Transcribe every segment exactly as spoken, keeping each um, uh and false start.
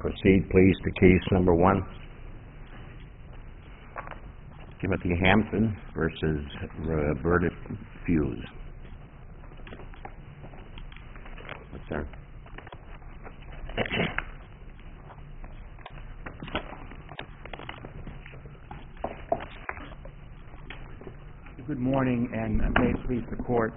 Proceed, please, to case number one. Timothy Hampton versus Roberta Fuse. Yes, sir. Good morning, and may it please the court.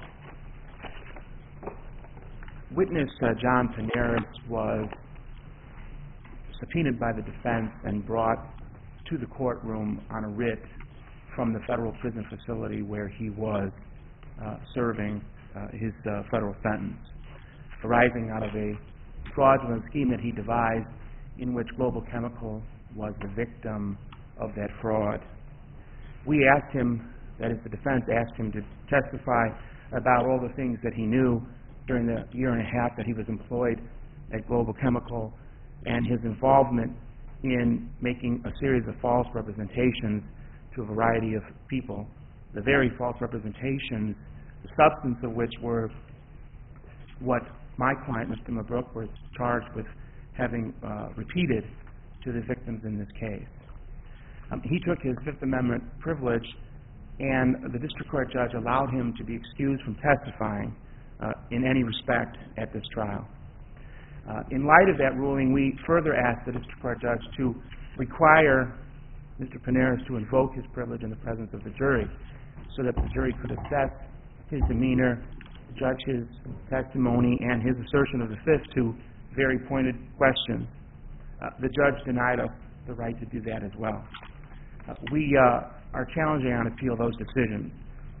Witness uh, John Pineris was subpoenaed by the defense and brought to the courtroom on a writ from the federal prison facility where he was uh, serving uh, his uh, federal sentence, arising out of a fraudulent scheme that he devised in which Global Chemical was the victim of that fraud. We asked him, that is, the defense asked him to testify about all the things that he knew during the year and a half that he was employed at Global Chemical and his involvement in making a series of false representations to a variety of people. The very false representations, the substance of which were what my client, Mister Mabrook, was charged with having uh, repeated to the victims in this case. Um, he took his Fifth Amendment privilege, and the district court judge allowed him to be excused from testifying uh, in any respect at this trial. Uh, in light of that ruling, we further asked the district court judge to require Mister Pineris to invoke his privilege in the presence of the jury so that the jury could assess his demeanor, judge his testimony, and his assertion of the Fifth to very pointed questions. Uh, the judge denied us the right to do that as well. Uh, we uh, are challenging on appeal those decisions.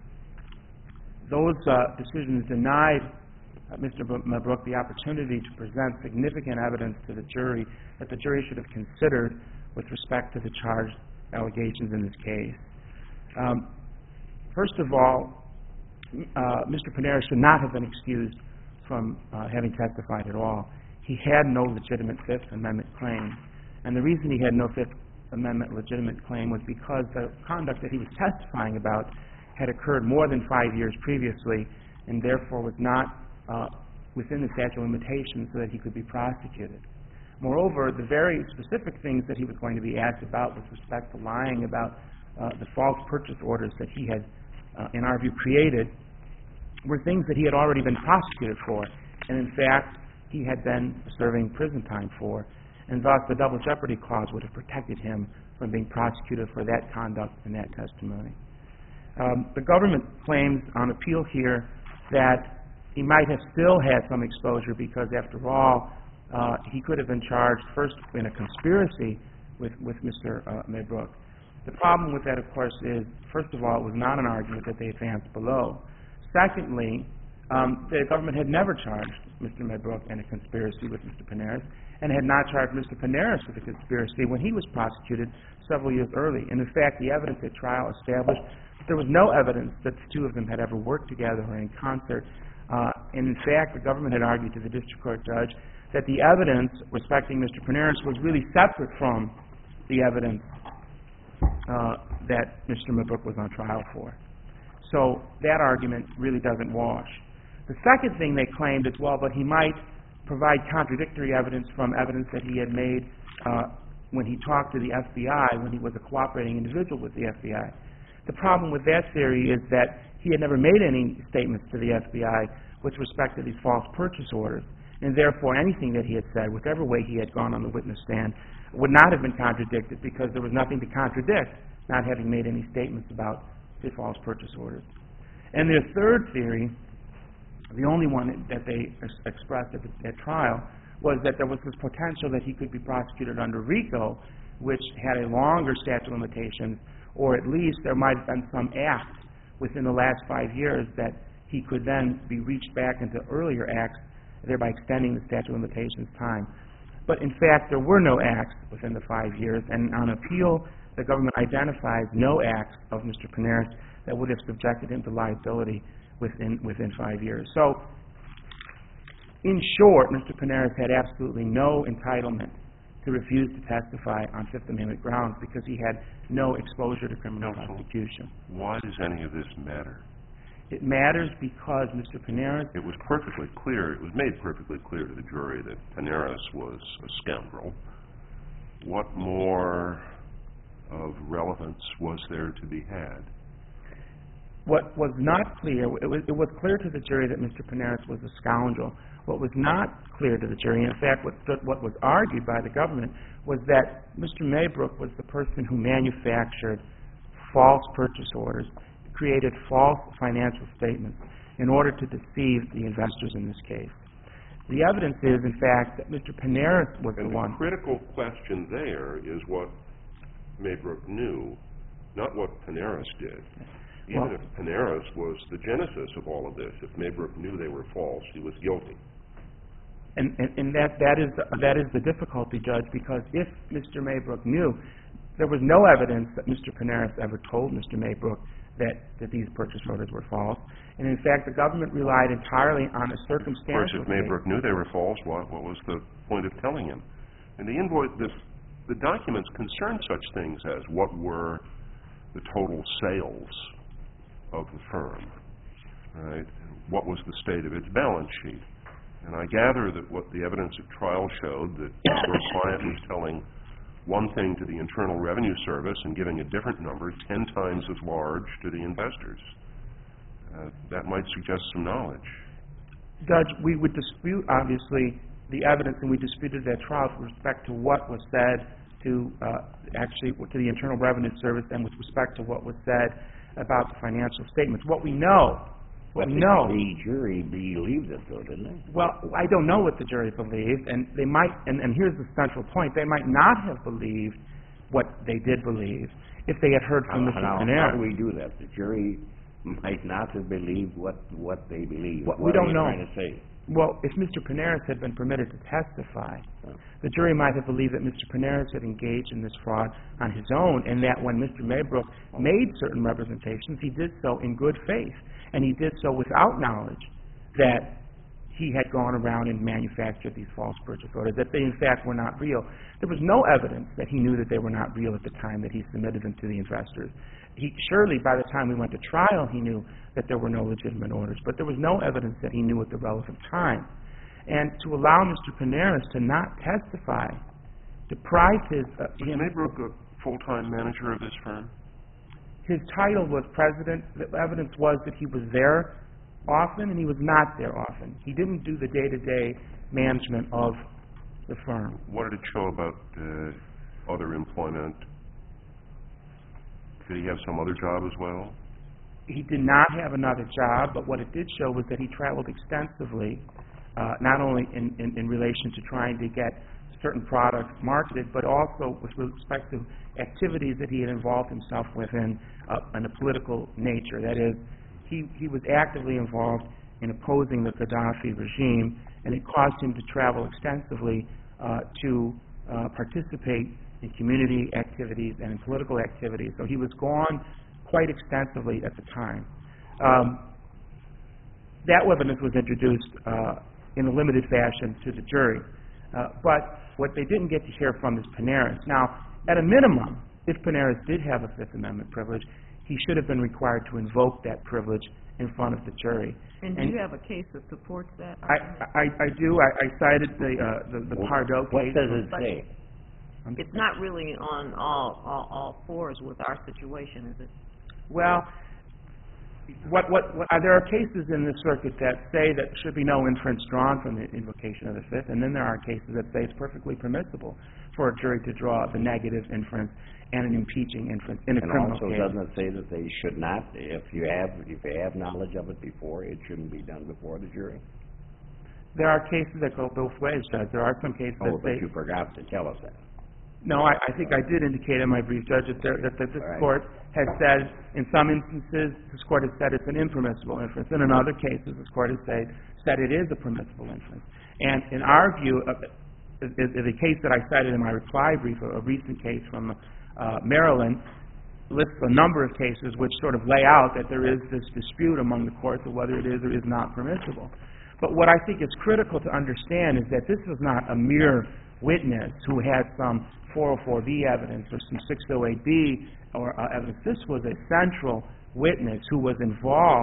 Those uh, decisions denied uh, Mister Mabrook the opportunity to present significant evidence to the jury that the jury should have considered with respect to the charged allegations in this case. Um, first of all, uh, Mister Pineris should not have been excused from uh, having testified at all. He had no legitimate Fifth Amendment claim, and the reason he had no Fifth Amendment legitimate claim was because the conduct that he was testifying about had occurred more than five years previously and therefore was not uh, within the statute of limitations so that he could be prosecuted. Moreover, the very specific things that he was going to be asked about with respect to lying about uh, the false purchase orders that he had, uh, in our view, created were things that he had already been prosecuted for, and in fact, he had been serving prison time for, and thus the double jeopardy clause would have protected him from being prosecuted for that conduct and that testimony. Um, the government claims on appeal here that he might have still had some exposure because, after all, uh, he could have been charged first in a conspiracy with, with Mister Uh, Mabrook. The problem with that, of course, is, first of all, it was not an argument that they advanced below. Secondly, um, the government had never charged Mister Mabrook in a conspiracy with Mister Pineris and had not charged Mister Pineris with a conspiracy when he was prosecuted several years early. And in fact, the evidence at trial established that there was no evidence that the two of them had ever worked together or in concert. Uh, and in fact, the government had argued to the district court judge that the evidence respecting Mister Pineris was really separate from the evidence uh, that Mister Mabrook was on trial for. So that argument really doesn't wash. The second thing they claimed is, well, but he might provide contradictory evidence from evidence that he had made uh, when he talked to the F B I, when he was a cooperating individual with the F B I. The problem with that theory is that he had never made any statements to the F B I with respect to these false purchase orders, and therefore anything that he had said, whichever way he had gone on the witness stand, would not have been contradicted because there was nothing to contradict, not having made any statements about the false purchase orders. And their third theory, the only one that they ex- expressed at, the, at trial, was that there was this potential that he could be prosecuted under RICO, which had a longer statute of limitations, or at least there might have been some act within the last five years that he could then be reached back into earlier acts, thereby extending the statute of limitations time. But in fact, there were no acts within the five years, and on appeal, the government identifies no acts of Mister Pineris that would have subjected him to liability within within five years. So, in short, Mister Pineris had absolutely no entitlement to refuse to testify on Fifth Amendment grounds because he had no exposure to criminal Counsel, prosecution. Why does any of this matter? It matters because Mister Pineras... It was perfectly clear, it was made perfectly clear to the jury that Pineras was a scoundrel. What more of relevance was there to be had? What was not clear, it was, it was clear to the jury that Mister Pineras was a scoundrel. What was not clear to the jury, in fact, what, stood, what was argued by the government, was that Mister Maybrook was the person who manufactured false purchase orders, created false financial statements in order to deceive the investors in this case. The evidence is, in fact, that Mister Pineras was and the the one... critical question there is what Maybrook knew, not what Pineras did. Even Well, if Pineras was the genesis of all of this, if Maybrook knew they were false, he was guilty. And, and, and that, that, is, that is the difficulty, Judge, because if Mister Maybrook knew, there was no evidence that Mister Pineras ever told Mister Maybrook that, that these purchase orders were false. And in fact, the government relied entirely on a Of circumstantial... course, if Maybrook knew they were false, what, what was the point of telling him? And the invoice, the, the documents concern such things as what were the total sales of the firm, right? What was the state of its balance sheet? And I gather that what the evidence at trial showed, that your client was telling one thing to the Internal Revenue Service and giving a different number ten times as large to the investors. Uh, that might suggest some knowledge. Judge, we would dispute, obviously, the evidence, and we disputed that trial with respect to what was said to, uh, actually, to the Internal Revenue Service and with respect to what was said about the financial statements. What we know, what we know... The jury believed it, though, didn't they? Well, I don't know what the jury believed, and they might, and, and here's the central point, they might not have believed what they did believe if they had heard from Now, Mister now, Pineras. how do we do that? The jury might not have believed what, what they believe. Well, what we don't are you know. trying to say? Well, if Mister Pineras had been permitted to testify, Oh. the jury might have believed that Mister Pineras had engaged in this fraud on his own, and that when Mister Maybrook made certain representations, he did so in good faith, and he did so without knowledge that he had gone around and manufactured these false purchase orders, that they in fact were not real. There was no evidence that he knew that they were not real at the time that he submitted them to the investors. He, surely by the time we went to trial, he knew that there were no legitimate orders, but there was no evidence that he knew at the relevant time. And to allow Mister Pineras to not testify deprived his... Uh, Was him, Maybrook a full-time manager of this firm? his title was president. The evidence was that he was there often and he was not there often. He didn't do the day-to-day management of the firm. What did it show about uh, other employment? Did he have some other job as well? He did not have another job, but what it did show was that he traveled extensively, uh, not only in, in, in relation to trying to get certain products marketed, but also with respect to activities that he had involved himself with in, uh, in a political nature. That is, he, he was actively involved in opposing the Gaddafi regime, and it caused him to travel extensively uh, to uh, participate in community activities and in political activities. So he was gone quite extensively at the time. Um, that evidence was introduced uh, in a limited fashion to the jury. Uh, but what they didn't get to hear from is Pineras. Now, at a minimum, if Pineras did have a Fifth Amendment privilege, he should have been required to invoke that privilege in front of the jury. And do And you have a case that supports that? I, I, I do. I, I cited the, uh, the, the What- Pardo What case. does it But- say? It's not really on all, all, all fours with our situation, is it? Well, what, what, what, uh, there are cases in this circuit that say that there should be no inference drawn from the invocation of the Fifth, and then there are cases that say it's perfectly permissible for a jury to draw the negative inference and an impeaching inference in a And criminal also, case. doesn't it say that they should not, if you have, if you have knowledge of it before, it shouldn't be done before the jury? There are cases that go both ways, Judge. There are some cases Oh, that but say... you forgot to tell us that. No, I, I think I did indicate in my brief, Judge, that, there, that, that this All right. court has said, in some instances, this court has said it's an impermissible inference, and in other cases, this court has said, said it is a permissible inference. And in our view, uh, the, the case that I cited in my reply brief, a, a recent case from uh, Maryland, lists a number of cases which sort of lay out that there is this dispute among the courts of whether it is or is not permissible. But what I think is critical to understand is that this is not a mere witness who had some four oh four B evidence or some six oh eight B or uh, evidence. This was a central witness who was involved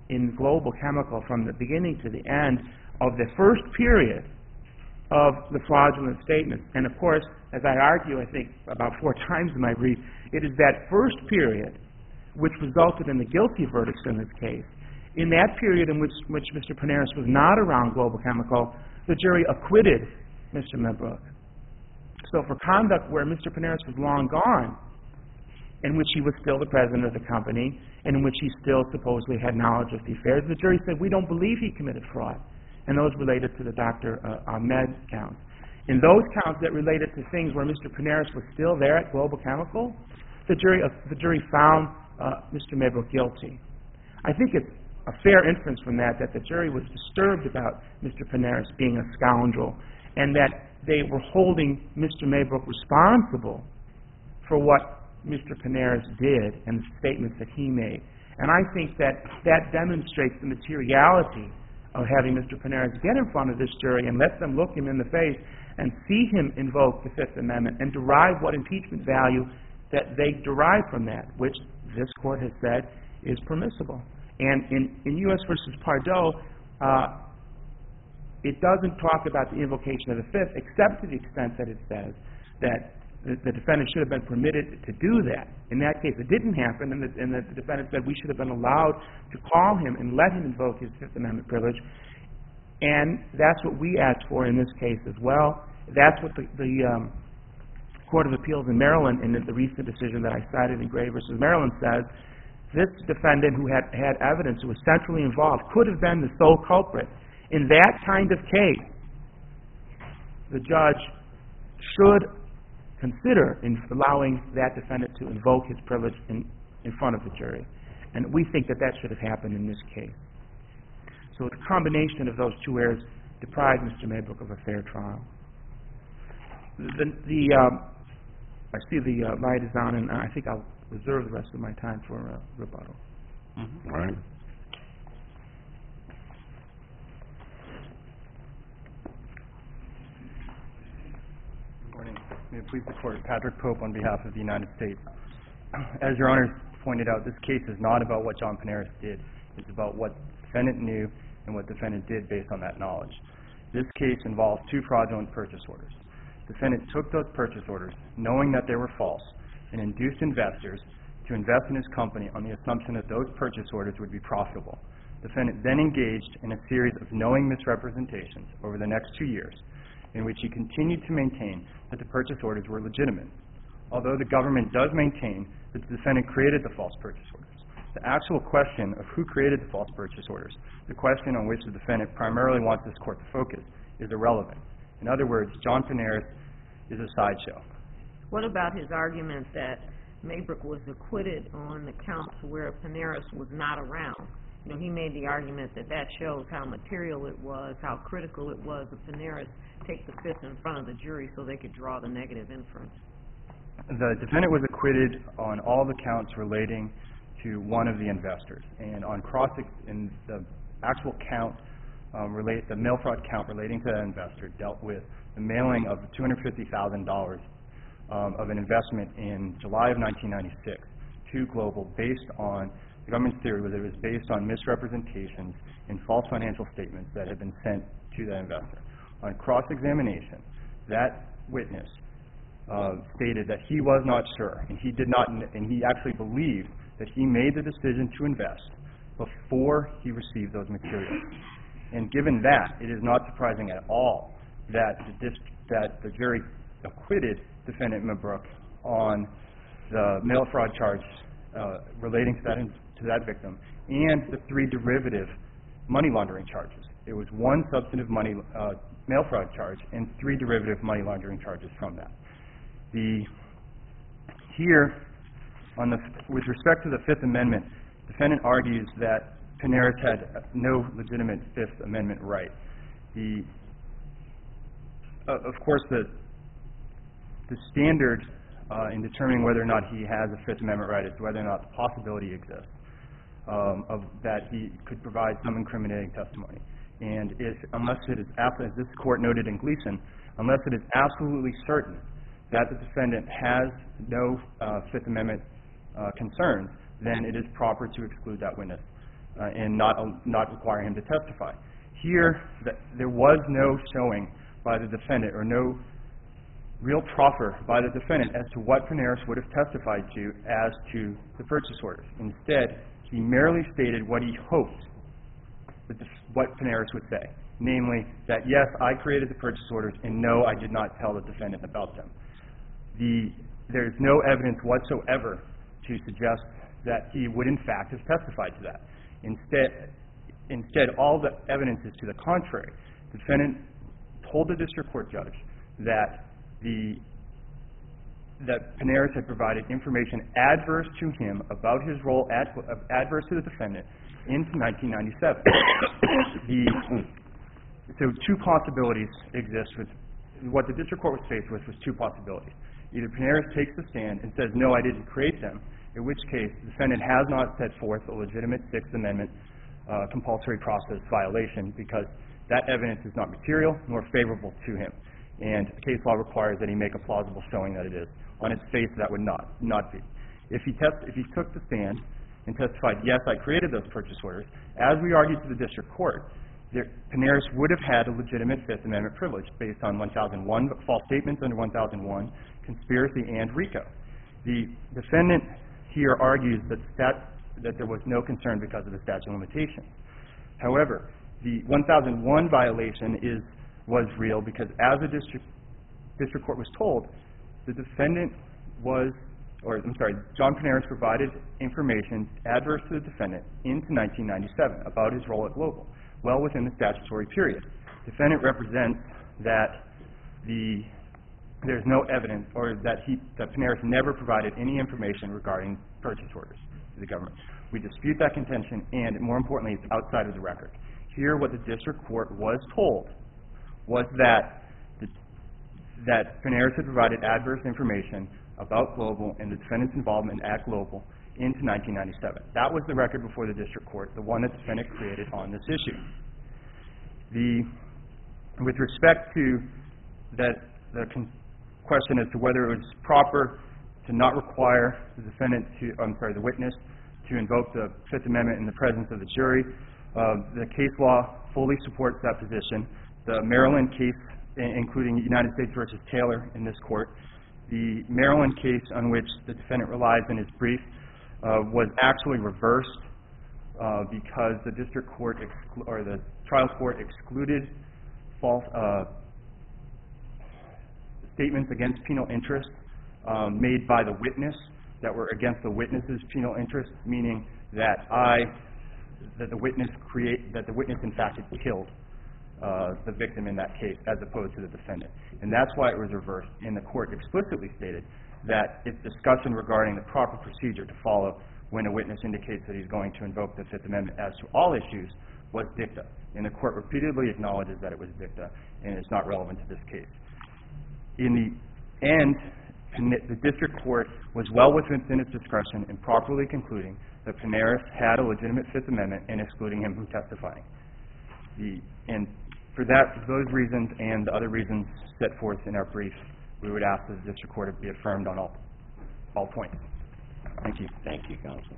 in Global Chemical from the beginning to the end of the first period of the fraudulent statements. And of course, as I argue, I think about four times in my brief, it is that first period which resulted in the guilty verdicts in this case. In that period in which, which Mister Pineris was not around Global Chemical, the jury acquitted Mister Medbrook. So for conduct where Mister Pineris was long gone, in which he was still the president of the company, and in which he still supposedly had knowledge of the affairs, the jury said, we don't believe he committed fraud. And those related to the Doctor Uh, Ahmed counts. In those counts that related to things where Mister Pineris was still there at Global Chemical, the jury, uh, the jury found uh, Mister Medbrook guilty. I think it's a fair inference from that that the jury was disturbed about Mister Pineris being a scoundrel, and that they were holding Mister Medbrook responsible for what Mister Pineris did and the statements that he made. And I think that that demonstrates the materiality of having Mister Pineris get in front of this jury and let them look him in the face and see him invoke the Fifth Amendment and derive what impeachment value that they derive from that, which this court has said is permissible. And in, in U S versus Pardo, uh, it doesn't talk about the invocation of the Fifth, except to the extent that it says that the, the defendant should have been permitted to do that. In that case, it didn't happen, and the, and the defendant said we should have been allowed to call him and let him invoke his Fifth Amendment privilege. And that's what we asked for in this case as well. That's what the, the um, Court of Appeals in Maryland, in the, the recent decision that I cited in Gray versus Maryland, says this defendant who had, had evidence, who was centrally involved, could have been the sole culprit. In that kind of case, the judge should consider in allowing that defendant to invoke his privilege in, in front of the jury. And we think that that should have happened in this case. So the combination of those two errors deprived Mister Medbrook of a fair trial. The, the um, I see the uh, light is on, and I think I'll reserve the rest of my time for uh, rebuttal. Mm-hmm. All right. Good morning. May it please the Court, Patrick Pope on behalf of the United States. As Your Honor pointed out, this case is not about what John Pineris did. It's about what the defendant knew and what the defendant did based on that knowledge. This case involves two fraudulent purchase orders. The defendant took those purchase orders, knowing that they were false, and induced investors to invest in his company on the assumption that those purchase orders would be profitable. The defendant then engaged in a series of knowing misrepresentations over the next two years, in which he continued to maintain that the purchase orders were legitimate. Although the government does maintain that the defendant created the false purchase orders, the actual question of who created the false purchase orders, the question on which the defendant primarily wants this court to focus, is irrelevant. In other words, John Pineris is a sideshow. What about his argument that Medbrook was acquitted on the counts where Pineris was not around? You know, he made the argument that that shows how material it was, how critical it was of Pineris take the Fifth in front of the jury so they could draw the negative inference. The defendant was acquitted on all the counts relating to one of the investors, and on cross in the actual count, um, relate the mail fraud count relating to that investor dealt with the mailing of two hundred fifty thousand dollars um, of an investment in July of nineteen ninety-six to Global, based on the government's theory was that it was based on misrepresentations in false financial statements that had been sent to that investor. On cross-examination, that witness uh, stated that he was not sure, and he did not, and he actually believed that he made the decision to invest before he received those materials. And given that, it is not surprising at all that the, dist- that the jury acquitted defendant Medbrook on the mail fraud charge uh, relating to that in- to that victim and the three derivative money laundering charges. It was one substantive money uh, mail fraud charge and three derivative money laundering charges from that. The here, on the with respect to the Fifth Amendment, the defendant argues that Pineris had no legitimate Fifth Amendment right. The uh, of course the the standard uh, in determining whether or not he has a Fifth Amendment right is whether or not the possibility exists um, of that he could provide some incriminating testimony. And if unless it is, as this court noted in Gleason, unless it is absolutely certain that the defendant has no uh, Fifth Amendment uh, concerns, then it is proper to exclude that witness. uh, and not, uh, not require him to testify. Here, th there was no showing by the defendant, or no real proffer by the defendant as to what Pineris would have testified to as to the purchase orders. Instead, he merely stated what he hoped that the, what Pineris would say, namely that, yes, I created the purchase orders, and no, I did not tell the defendant about them. The, there is no evidence whatsoever to suggest that he would, in fact, have testified to that. Instead, instead, all the evidence is to the contrary. The defendant told the district court judge that the that Pineris had provided information adverse to him about his role, ad, adverse to the defendant, into nineteen ninety-seven. the, so two possibilities exist. With what the district court was faced with was two possibilities. Either Pineris takes the stand and says, no, I didn't create them, in which case the defendant has not set forth a legitimate Sixth Amendment uh, compulsory process violation, because that evidence is not material nor favorable to him. And case law requires that he make a plausible showing that it is. On its face, that would not, not be. If he, test, if he took the stand and testified, yes, I created those purchase orders, as we argued to the district court, there, Pineris would have had a legitimate Fifth Amendment privilege based on one thousand one, false statements under one thousand one, conspiracy, and RICO. The defendant here argues that, stat, that there was no concern because of the statute of limitations. However, the one thousand one violation is, was real because, as the district, district court was told, the defendant was, or I'm sorry, John Pineris provided information adverse to the defendant into nineteen ninety-seven about his role at Global, well within the statutory period. Defendant represents that the there's no evidence, or that he that Pineris never provided any information regarding purchase orders to the government. We dispute that contention, and more importantly, it's outside of the record. Here, what the district court was told was that the, that Pineris had provided adverse information about Global and the defendant's involvement at Global into nineteen ninety-seven. That was the record before the district court, the one that the defendant created on this issue. The, with respect to that, the con question as to whether it was proper to not require the defendant to, I'm sorry, the witness to invoke the Fifth Amendment in the presence of the jury, uh, the case law fully supports that position. The Maryland case, including United States versus Taylor in this court, the Maryland case on which the defendant relies in his brief uh, was actually reversed uh, because the district court exclu or the trial court excluded false uh, statements against penal interest um, made by the witness that were against the witness's penal interest, meaning that I, that the witness create, that the witness in fact had killed uh, the victim in that case, as opposed to the defendant. And that's why it was reversed. And the court explicitly stated that its discussion regarding the proper procedure to follow when a witness indicates that he's going to invoke the Fifth Amendment as to all issues was dicta. And the court repeatedly acknowledges that it was dicta, and it's not relevant to this case. In the end, the district court was well within its discretion in properly concluding that Pineris had a legitimate Fifth Amendment and excluding him from testifying. The, and for that, for those reasons and the other reasons set forth in our brief, we would ask that the district court be affirmed on all, all points. Thank you. Thank you, counsel.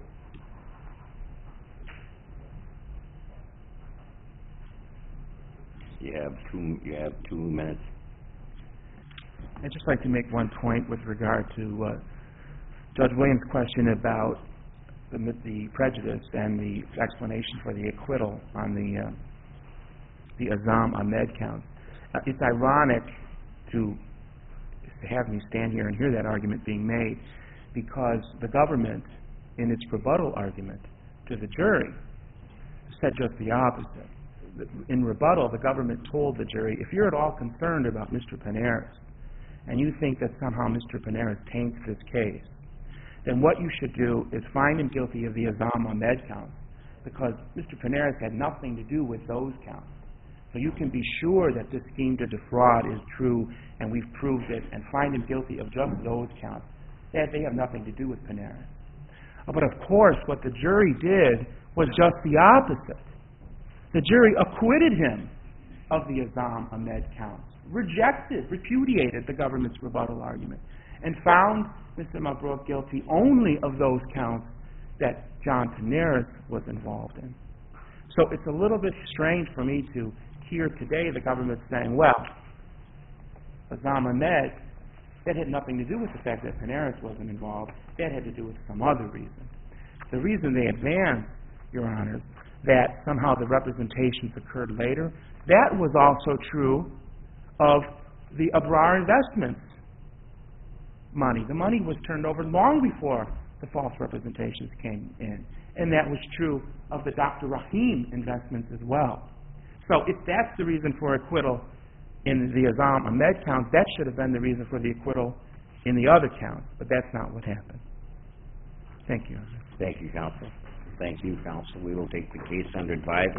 You have two, you have two minutes. I'd just like to make one point with regard to uh, Judge Williams' question about the, the prejudice and the explanation for the acquittal on the uh, the Azam Ahmed count. Uh, it's ironic to, to have me stand here and hear that argument being made, because the government, in its rebuttal argument to the jury, said just the opposite. In rebuttal, the government told the jury, if you're at all concerned about Mister Pineris, and you think that somehow Mister Pineris taints this case, then what you should do is find him guilty of the Azam Ahmed count, because Mister Pineris had nothing to do with those counts. So you can be sure that this scheme to defraud is true, and we've proved it, and find him guilty of just those counts. That they have nothing to do with Pineris. But of course, what the jury did was just the opposite. The jury acquitted him of the Azam Ahmed counts, rejected, repudiated the government's rebuttal argument, and found Mister Mabrouk guilty only of those counts that John Pineris was involved in. So it's a little bit strange for me to hear today the government saying, well, Azam Ahmed, that had nothing to do with the fact that Panaris wasn't involved. That had to do with some other reason. The reason they advanced, Your Honors, that somehow the representations occurred later, that was also true of the Abrar Investments money. The money was turned over long before the false representations came in. And that was true of the Doctor Rahim investments as well. So if that's the reason for acquittal in the Azam Ahmed count, that should have been the reason for the acquittal in the other counts, but that's not what happened. Thank you. Thank you, counsel. Thank you, counsel. We will take the case under advisement.